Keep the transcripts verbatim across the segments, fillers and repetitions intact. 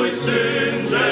lui sânge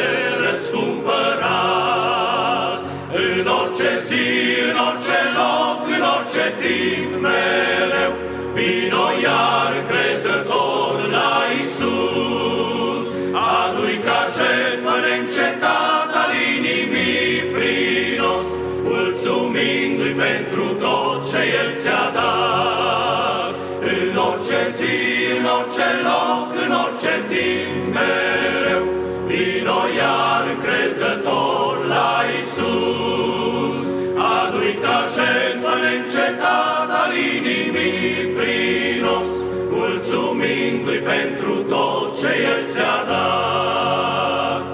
răscumpărat. În orice zi, în orice loc, în orice timp mereu, vino iar crezător la Iisus. Adu-i ca jertfă neîncetat al inimii prinos, mulțumindu-i pentru tot ce El ți-a dat. În orice zi, în orice loc, în orice timp mereu, vino iar crezător la Iisus. Adu-i ca jertfă neîncetat al inimii prinos, mulțumindu-i pentru tot ce El ți-a dat.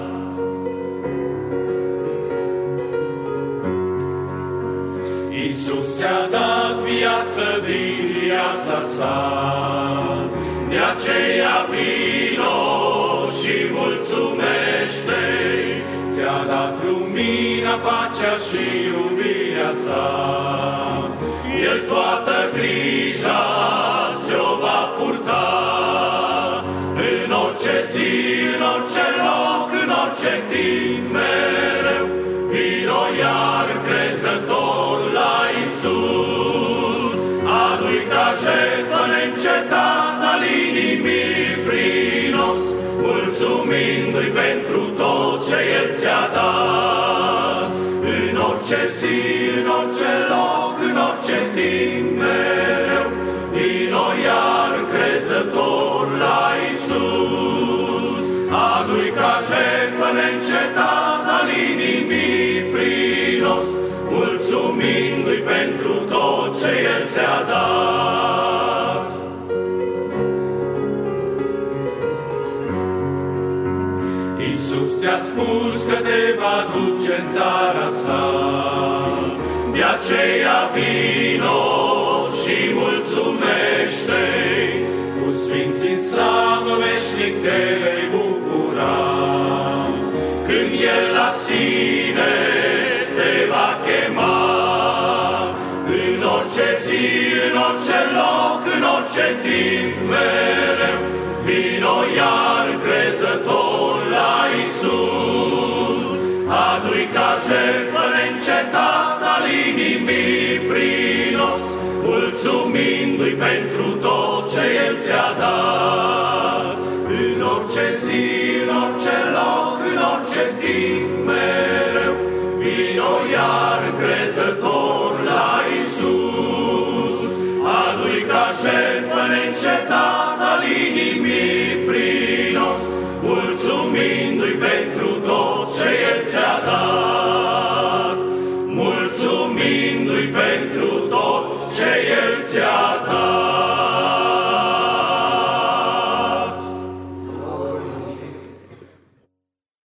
Iisus ți-a dat viață din viața sa, de aceea vino și mulțumește-i. Ți-a dat lumina, pacea și iubirea sa, El toată grija ți-o va purta. În orice zi, în orice loc, în orice timp mereu, vino iar crezător la Iisus. Adu-i ca jertfă neîncetat al inimii prinos, mulțumindu-i pentru tot ce El ți-a dat. În orice zi, în orice loc, în orice timp mereu, vino iar crezător la Iisus. Adu-i ca jertfă neîncetat al inimii prinos, mulțumindu-i pentru tot ce El ți-a dat. Iisus ți-a spus că te va duce în țara sa, de aceea vino și mulțumește-i. Cu sfinții în slavă veșnic te vei bucura, când El la sine te va chema. În orice zi, în orice loc, în orice timp mereu, vino iar crezător la Iisus. Adu-i ca jertfă neîncetat al inimii prinos, mulțumindu-i pentru tot ce El ți-a dat. În orice zi, în orice loc, în orice timp mereu, vino iar crezător la Iisus. Adu-i ca jertfă neîncetat al inimii prinos, mulțumindu-i pentru tot ce El ți-a dat. Mulțumindu-i pentru tot ce El ți-a dat.